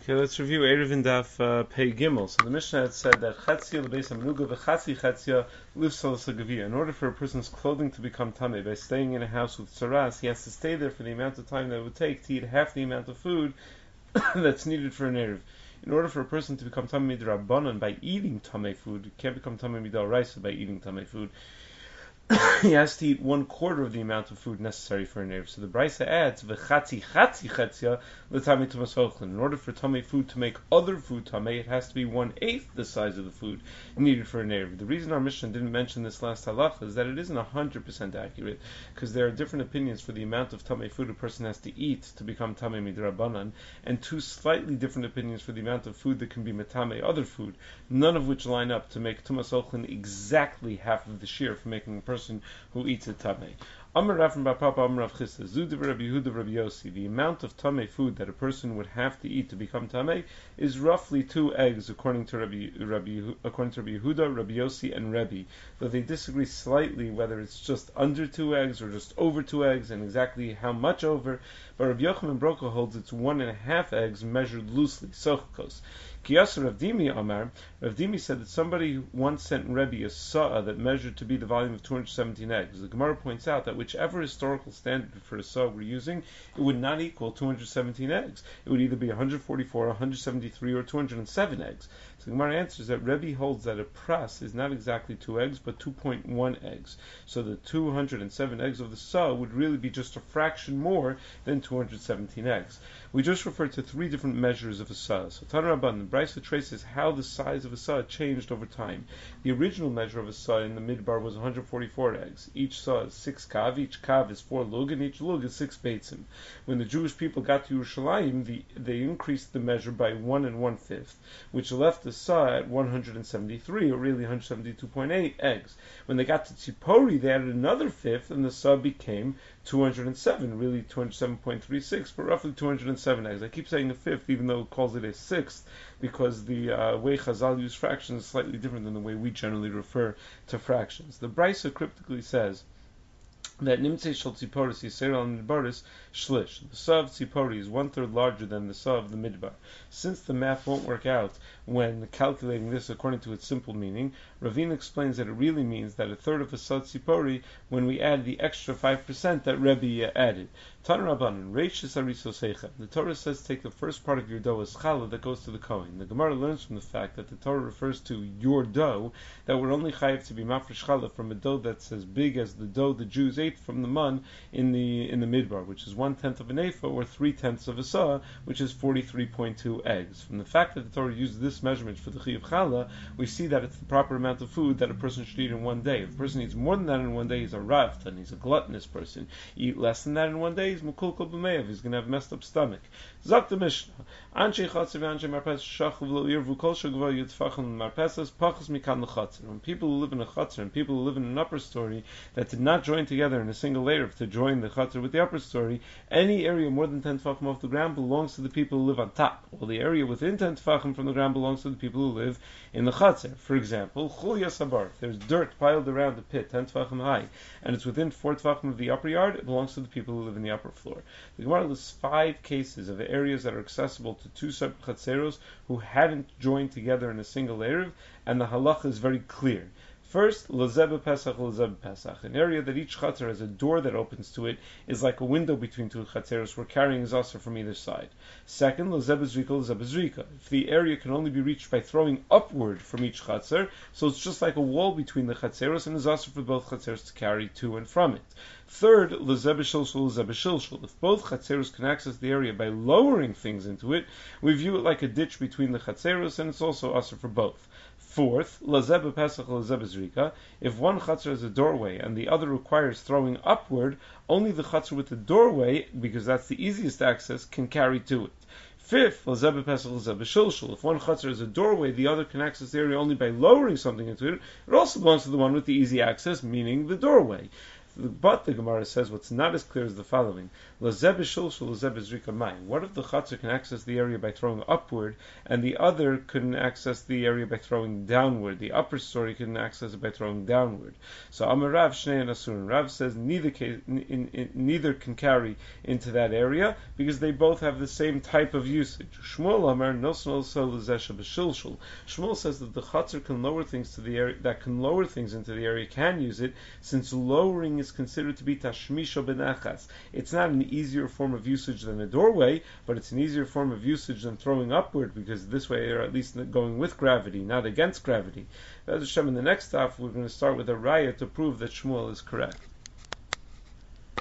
Okay, let's review Erev and Daf Pei Gimel. So the Mishnah had said that Chatzia l'beis hamenuga v'chatzi chatzia l'fsalas hagavia. In order for a person's clothing to become tamei by staying in a house with tzaras, he has to stay there for the amount of time that it would take to eat half the amount of food that's needed for an Erev. In order for a person to become tamei midrabanan by eating tamei food, he can't become tamei midaraisa by eating tamei food. He has to eat 1/4 of the amount of food necessary for an Erev. So the Brisa adds v'chatzi chatzia l'tamei tumas ochlin. In order for tamei food to make other food tamei, it has to be 1/8 the size of the food needed for an Erev. The reason our Mishnah didn't mention this last halacha is that it isn't 100% accurate, because there are different opinions for the amount of tamei food a person has to eat to become tamei midrabanan, and two slightly different opinions for the amount of food that can be metamei other food, none of which line up to make tumas ochlin exactly half of the shear for making a person who eats a tamei. Amar Rav and Bar Papa Amar Rav Chisda Zudiv Rabbi Yehuda Rabbi Yossi. The amount of tamei food that a person would have to eat to become tamei is roughly 2 eggs, according to Rabbi Yehuda, Rabbi Yossi, and Rebbe. Though they disagree slightly whether it's just under 2 eggs or just over 2 eggs, and exactly how much over. But Rabbi Yochanan Broka holds it's 1.5 eggs measured loosely, sochkos. Kiyasa Rav Dimi Amar. Rav Dimi said that somebody once sent Rebbe a sa'ah that measured to be the volume of 217 eggs. The Gemara points out that whichever historical standard for a sa'ah we're using, it would not equal 217 eggs. It would either be 144, 173, or 207 eggs. So the Gemara answers that Rebbe holds that a pras is not exactly 2 eggs, but 2.1 eggs. So the 207 eggs of the sa'ah would really be just a fraction more than 217 eggs. We just referred to 3 different measures of a sa'ah. So Tana Rabban, the Brisa traces how the size of a sa'ah changed over time. The original measure of a sa'ah in the midbar was 144 eggs. Each sa'ah is 6 kav, each kav is 4 lug, and each lug is 6 beitzim. When the Jewish people got to Yerushalayim, they increased the measure by 1 1/5, which left the sa'ah at 173, or really 172.8 eggs. When they got to Tzipori, they added another fifth, and the sa'ah became 207, really 207.36, but roughly 207 eggs. I keep saying a fifth, even though it calls it a sixth, because the way Chazal use fractions is slightly different than the way we generally refer to fractions. The Brisa cryptically says that Nimtzei Shel Tziporis Yisrael al Midbaris Shlish. The Sa'ah of Tzipori is 1/3 larger than the Sa'ah of the Midbar. Since the math won't work out when calculating this according to its simple meaning, Ravina explains that it really means that 1/3 of a Sa'ah Tzipori when we add the extra 5% that Rebbe added. Tan Rabbanan, Reishis Arisosecha. The Torah says take the first part of your dough as challah that goes to the Kohen. The Gemara learns from the fact that the Torah refers to your dough, that we're only chayiv to be mafresh challah from a dough that's as big as the dough the Jews ate from the man in the midbar, which is 1/10 of an ephah, or 3/10 of a sa'ah, which is 43.2 eggs. From the fact that the Torah used this measurement for the chiyuv challah, we see that it's the proper amount of food that a person should eat in one day. If a person eats more than that in one day, he's a rav, and he's a gluttonous person. Eat less than that in one day, he's mukul kol b'meyav, he's going to have a messed up stomach. Zok the Mishnah, Anshe Chatzer v'Anshe Marpes shachav lo yirvu kol shagva yitfachim marpesas pachas mikan l'chatzer. When people who live in a chatzer and people who live in an upper story that did not join together in a single layer to join the chatzer with the upper story, any area more than 10 tefachim off the ground belongs to the people who live on top, while the area within 10 tefachim from the ground belongs to the people who live in the chatzer. For example, chulya sabar, if there's dirt piled around the pit 10 tefachim high, and it's within 4 tefachim of the upper yard, it belongs to the people who live in the upper floor. The Gemara lists 5 cases of areas that are accessible to 2 separate chatzeros who hadn't joined together in a single erev, and the halacha is very clear. First, Lazeb Pesach, an area that each chatzer has a door that opens to it, is like a window between 2 chatzeros where carrying is also from either side. Second, Lazeb Zrika. If the area can only be reached by throwing upward from each chatzer, so it's just like a wall between the chatzeros, and is also for both chatzeros to carry to and from it. Third, Lazeb Shilshul. If both chatzeros can access the area by lowering things into it, we view it like a ditch between the chatzeros, and it's also also for both. Fourth, lazeb pesach lazeb zrika. If one chatzar has a doorway and the other requires throwing upward, only the chatzar with the doorway, because that's the easiest access, can carry to it. Fifth, lazeb pesach lazeb shilshul. If one chatzar has a doorway, the other can access the area only by lowering something into it. It also belongs to the one with the easy access, meaning the doorway. But the Gemara says what's not as clear is the following: Lazeb shulshul, lazeb zrika mayim. What if the chatzar can access the area by throwing upward, and the other couldn't access the area by throwing downward? The upper story couldn't access it by throwing downward. So Amar Rav Shnei and Asurun. Rav says neither can carry into that area because they both have the same type of usage. Shmuel Amar Nosnol Solazesha b'shulshul. Shmuel says that the chatzar can lower things to the area that can lower things into the area can use it, since lowering is considered to be tashmisha benachas. It's not an easier form of usage than a doorway, but it's an easier form of usage than throwing upward, because this way you're at least going with gravity, not against gravity. In the next half, we're going to start with a raya to prove that Shmuel is correct.